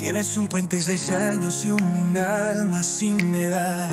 Tiene 56 años y un alma sin edad.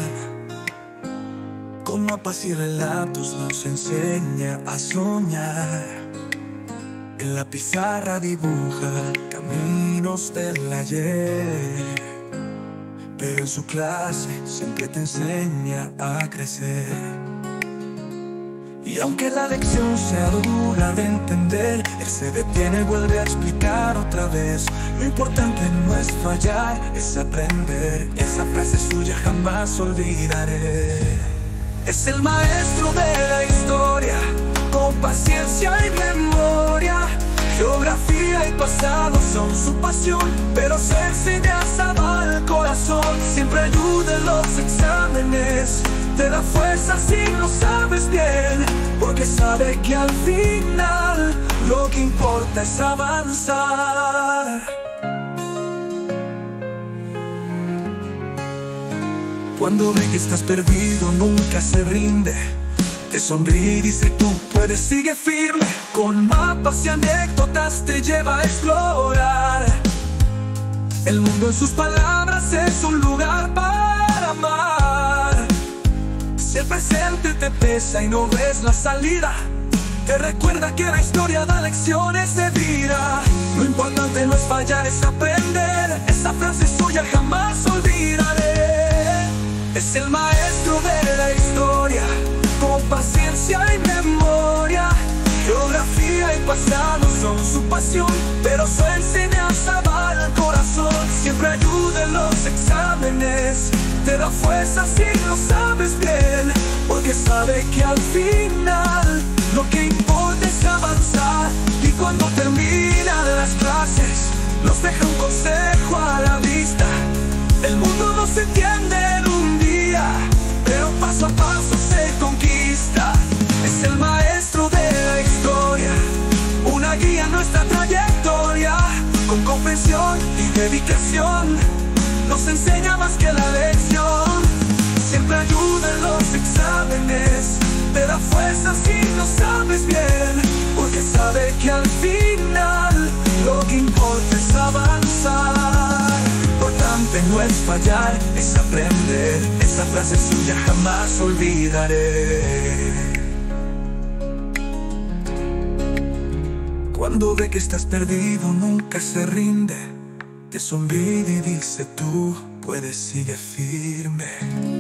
Con mapas y relatos nos enseña a soñar. En la pizarra dibuja caminos del ayer, pero en su clase siempre te enseña a crecer. Y aunque la lección sea dura de entender, él se detiene y vuelve a explicar otra vez. Lo importante no es fallar, es aprender. Esa frase suya jamás olvidaré. Es el maestro de la historia, con paciencia y memoria. Geografía y pasado son su pasión, pero su enseñanza va al corazón. Siempre ayuda en los exámenes, te da fuerza si no sabes bien, porque sabe que al final lo que importa es avanzar. Cuando ve que estás perdido nunca se rinde, te sonríe y dice tú puedes, sigue firme. Con mapas y anécdotas te lleva a explorar. El mundo en sus palabras es un lugar para amar. Si el presente te pesa y no ves la salida, te recuerda que la historia da lecciones de vida. Lo importante no es fallar, es aprender. Esa frase suya jamás olvidaré. Es el maestro de la historia, con paciencia y memoria. Geografía y pasado son su pasión, pero su enseñanza va al corazón. Siempre ayuda en los exámenes, te da fuerza si lo sabes bien, porque sabe que al final lo que importa es avanzar. Y cuando terminan las clases nos deja un consejo a la vista. El mundo no se entiende en un día, pero paso a paso se conquista. Es el maestro de la historia, una guía en nuestra trayectoria. Con comprensión y dedicación nos enseña más que la lección. Siempre ayuda en los exámenes, te da fuerza si no sabes bien, porque sabe que al final lo que importa es avanzar. Lo importante no es fallar, es aprender. Esa frase suya jamás olvidaré. Cuando ve que estás perdido nunca se rinde, te sonríe y dice tú puedes, sigue firme.